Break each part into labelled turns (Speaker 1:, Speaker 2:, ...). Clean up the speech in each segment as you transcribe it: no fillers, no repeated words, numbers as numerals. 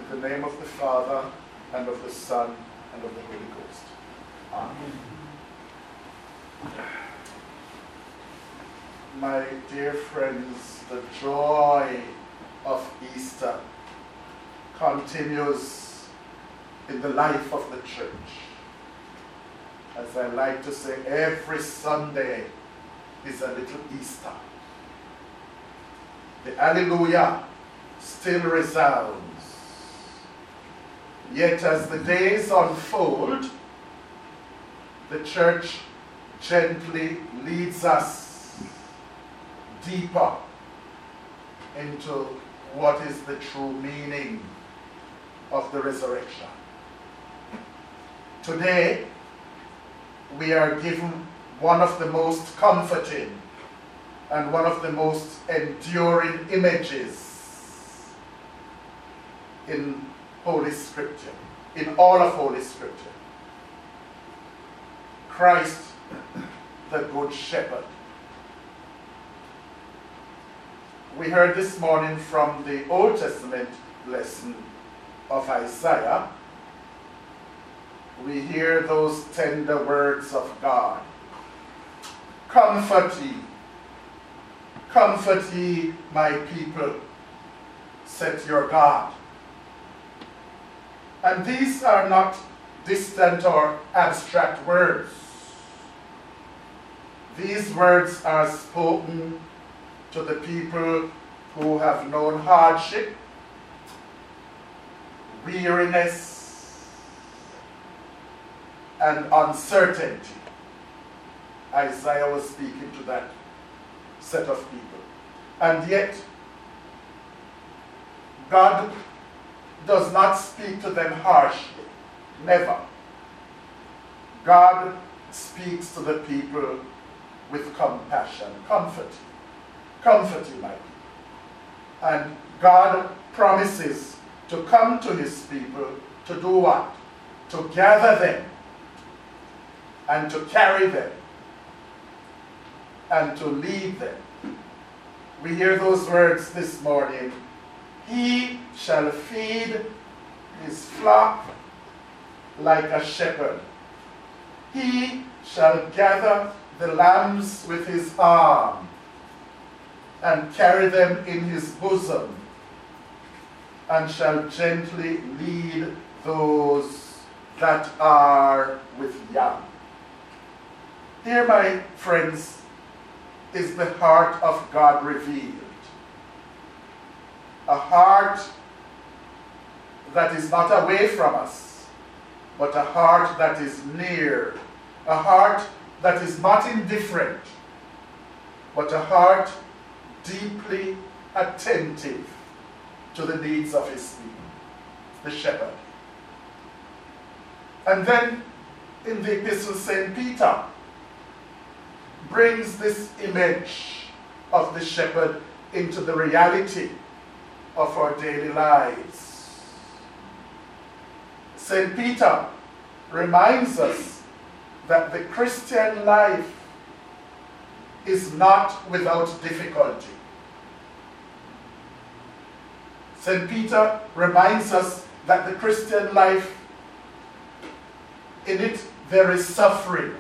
Speaker 1: In the name of the Father, and of the Son, and of the Holy Ghost. Amen. My dear friends, the joy of Easter continues in the life of the church. As I like to say, every Sunday is a little Easter. The Alleluia still resounds. Yet as the days unfold, the church gently leads us deeper into what is the true meaning of the resurrection. Today, we are given one of the most comforting and one of the most enduring images in Holy Scripture, in all of Holy Scripture. Christ, the Good Shepherd. We heard this morning from the Old Testament lesson of Isaiah. We hear those tender words of God. Comfort ye, my people, said your God. And these are not distant or abstract words. These words are spoken to the people who have known hardship, weariness, and uncertainty. Isaiah was speaking to that set of people. And yet, God does not speak to them harshly. Never. God speaks to the people with compassion. Comfort you, my people. And God promises to come to his people to do what? To gather them and to carry them and to lead them. We hear those words this morning. He shall feed his flock like a shepherd. He shall gather the lambs with his arm and carry them in his bosom, and shall gently lead those that are with young. Here, my friends, is the heart of God revealed. A heart that is not away from us, but a heart that is near. A heart that is not indifferent, but a heart deeply attentive to the needs of his people, the shepherd. And then in the epistle, St. Peter brings this image of the shepherd into the reality of our daily lives. St. Peter reminds us that the Christian life is not without difficulty. St. Peter reminds us that the Christian life, in it there is suffering.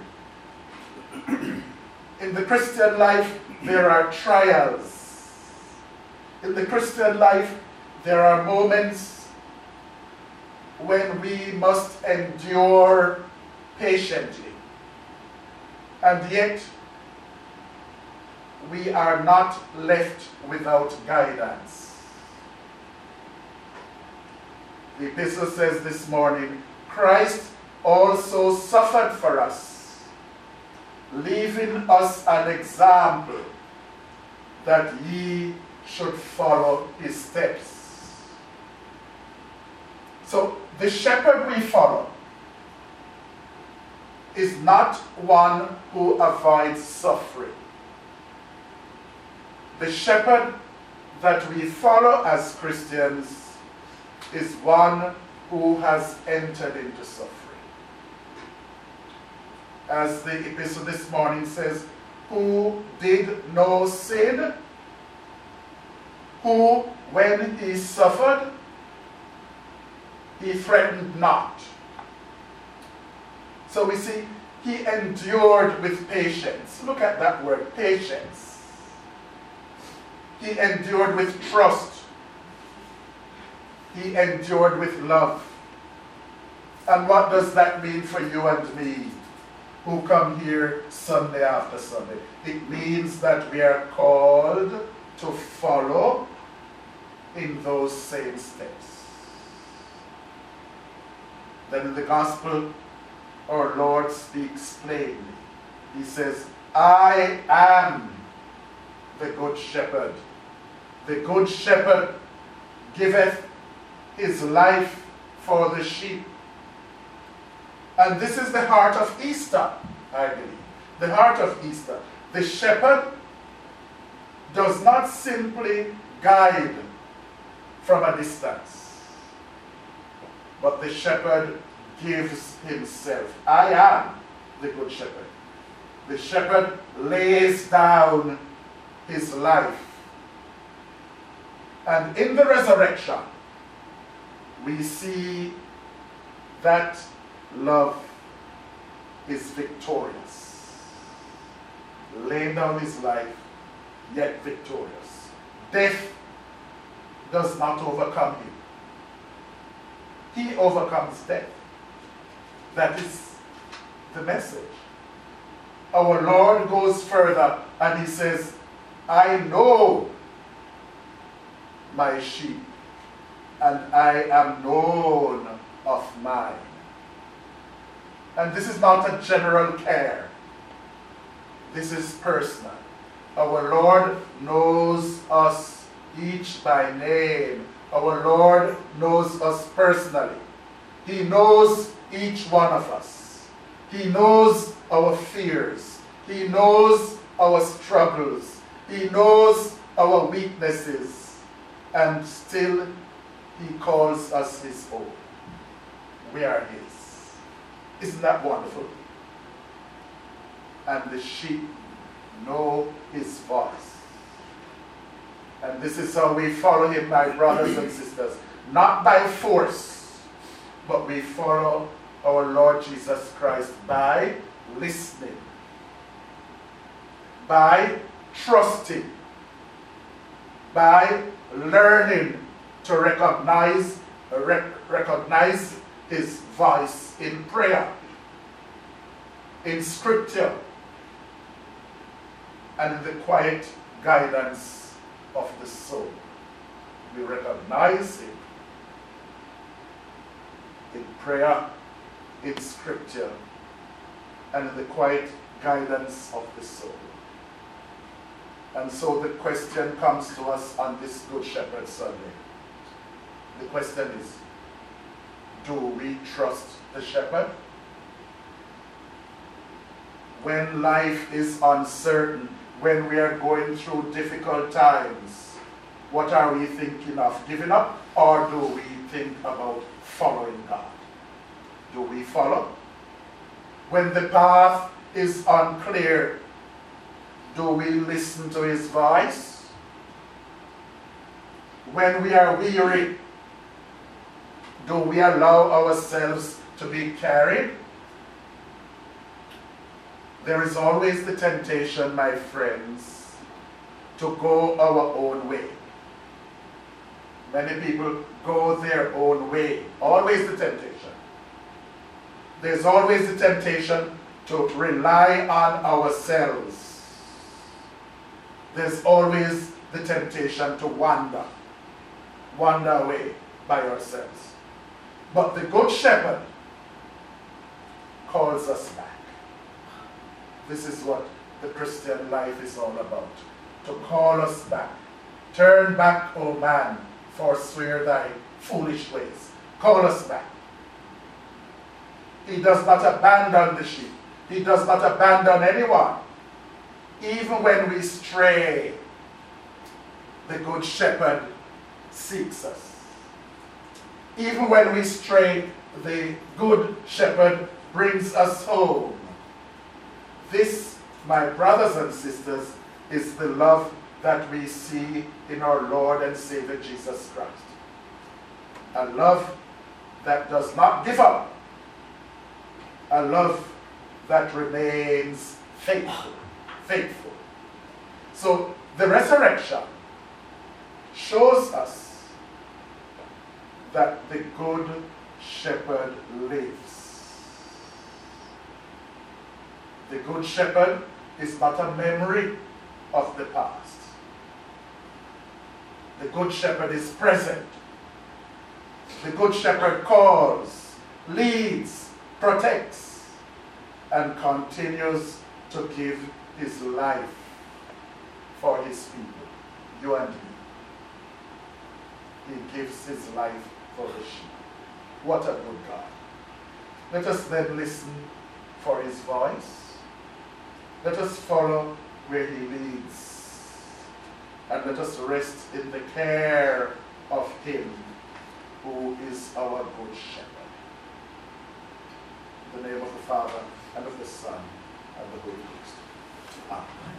Speaker 1: In the Christian life there are trials. In the Christian life there are moments when we must endure patiently. And yet, we are not left without guidance. The epistle says this morning, Christ also suffered for us, leaving us an example that ye should follow his steps. So, the shepherd we follow is not one who avoids suffering. The shepherd that we follow as Christians is one who has entered into suffering. As the epistle this morning says, who did no sin, who, when he suffered, He threatened not. So we see he endured with patience. Look at that word, patience. He endured with trust. He endured with love. And what does that mean for you and me who come here Sunday after Sunday? It means that we are called to follow in those same steps. Then in the gospel, our Lord speaks plainly. He says, I am the good shepherd. The good shepherd giveth his life for the sheep. And this is the heart of Easter, I believe. The heart of Easter. The shepherd does not simply guide from a distance, but the shepherd gives himself. I am the good shepherd. The shepherd lays down his life. And in the resurrection, we see that love is victorious. Laying down his life, yet victorious. Death does not overcome him. He overcomes death. That is the message. Our Lord goes further and he says, I know my sheep, and I am known of mine. And this is not a general care. This is personal. Our Lord knows us each by name. Our Lord knows us personally. He knows each one of us. He knows our fears. He knows our struggles. He knows our weaknesses. And still, he calls us his own. We are his. Isn't that wonderful? And the sheep know his voice. And this is how we follow him, my brothers and sisters. Not by force, but we follow our Lord Jesus Christ by listening, by trusting, by learning to recognize his voice in prayer, in scripture, and in the quiet guidance of the soul. We recognize him in prayer, in scripture, and in the quiet guidance of the soul. And so the question comes to us on this Good Shepherd Sunday. The question is, do we trust the shepherd? When life is uncertain, when we are going through difficult times, what are we thinking of? Giving up? Or do we think about following God? Do we follow? When the path is unclear, do we listen to his voice? When we are weary, do we allow ourselves to be carried? There is always the temptation, my friends, to go our own way. Many people go their own way. Always the temptation. There's always the temptation to rely on ourselves. There's always the temptation to wander away by ourselves. But the Good Shepherd calls us back. This is what the Christian life is all about. To call us back. Turn back, O man, forswear thy foolish ways. Call us back. He does not abandon the sheep. He does not abandon anyone. Even when we stray, the Good Shepherd seeks us. Even when we stray, the Good Shepherd brings us home. This, my brothers and sisters, is the love that we see in our Lord and Savior Jesus Christ. A love that does not give up, a love that remains faithful. Faithful. So the resurrection shows us that the good shepherd lives. The good shepherd is not a memory of the past. The good shepherd is present. The good shepherd calls, leads, protects, and continues to give his life for his people, you and me. He gives his life for the sheep. What a good God. Let us then listen for his voice. Let us follow where he leads. And let us rest in the care of him who is our good shepherd. In the name of the Father, and of the Son, and of the Holy Ghost. Amen.